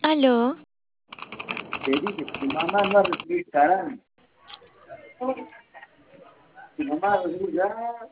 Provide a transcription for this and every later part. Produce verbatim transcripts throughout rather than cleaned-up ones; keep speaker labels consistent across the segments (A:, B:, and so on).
A: Aló,
B: Te dije, tu mamá no ha recibido carán. Tu mamá ha recibido ya.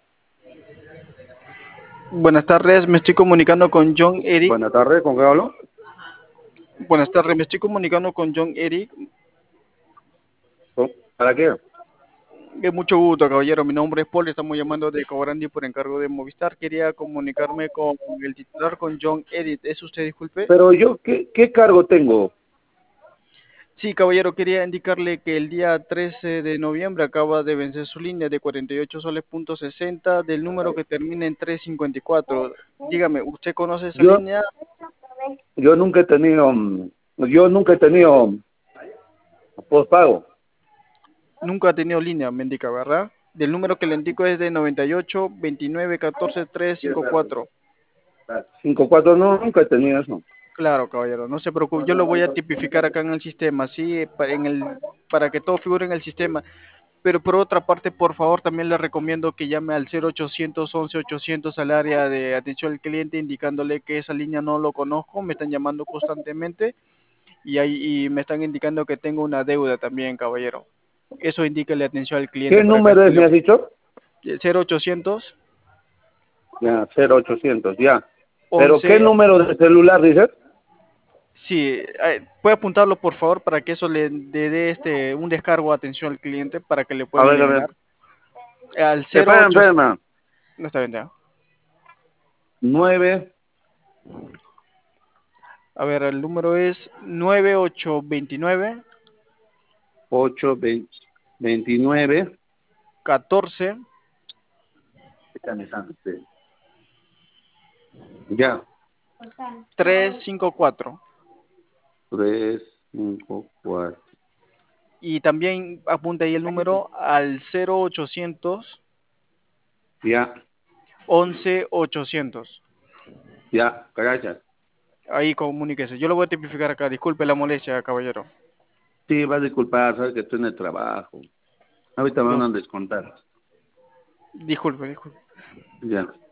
C: Buenas tardes, me estoy comunicando con John Eric.
B: Buenas tardes, ¿con qué hablo?
C: Buenas tardes, me estoy comunicando con John Eric.
B: ¿Con- ¿Para qué?
C: De mucho gusto, caballero. Mi nombre es Paul, estamos llamando de Cobrandi por encargo de Movistar. Quería comunicarme con el titular, con John Eric. ¿Es usted, disculpe?
B: Pero yo, ¿qué, qué cargo tengo?
C: Sí, caballero, quería indicarle que el día trece de noviembre acaba de vencer su línea de cuarenta y ocho soles punto sesenta del número que termina en trescientos cincuenta y cuatro. Dígame, ¿usted conoce esa
B: Yo,
C: línea?
B: yo nunca he tenido, mm, yo nunca he tenido postpago.
C: Nunca ha tenido línea, me indica, ¿verdad? Del número que le indico es de noventa y ocho veintinueve catorce trescientos cincuenta y cuatro.
B: Cinco cuatro no, nunca he tenido eso.
C: Claro, caballero, no se preocupe, yo lo voy a tipificar acá en el sistema, sí, pa- en el, para que todo figure en el sistema. Pero por otra parte, por favor, también le recomiendo que llame al cero ochocientos once ochocientos al área de atención al cliente, indicándole que esa línea no lo conozco, me están llamando constantemente y ahí y me están indicando que tengo una deuda también, caballero. Eso indíquele atención al cliente
B: ¿Qué
C: para que
B: número
C: así
B: es,
C: le
B: me has dicho?
C: cero ochocientos
B: Ya, cero ochocientos ya. ¿Pero qué
C: once.
B: número de celular dices?
C: Sí, eh, puede apuntarlo por favor para que eso le le dé este un descargo de atención al cliente para que le
B: A
C: puedan
B: ver, a ver.
C: eliminar al cero
B: Espera,
C: ocho.
B: espera.
C: No está bien ya.
B: Nueve,
C: A ver, el número es nueve ocho veintinueve
B: ocho, veinte, veintinueve.
C: catorce
B: Ya.
C: trescientos cincuenta y cuatro.
B: Tres, cinco, cuatro.
C: Y también apunta ahí el número al cero ochocientos
B: Ya,
C: once ochocientos.
B: ya, gracias.
C: Ahí comuníquese. Yo lo voy a tipificar acá. Disculpe la molestia, caballero.
B: Sí, vas a disculpar, sabes que estoy en el trabajo. Ahorita me van
C: No,
B: a descontar.
C: disculpe, disculpe.
B: Ya.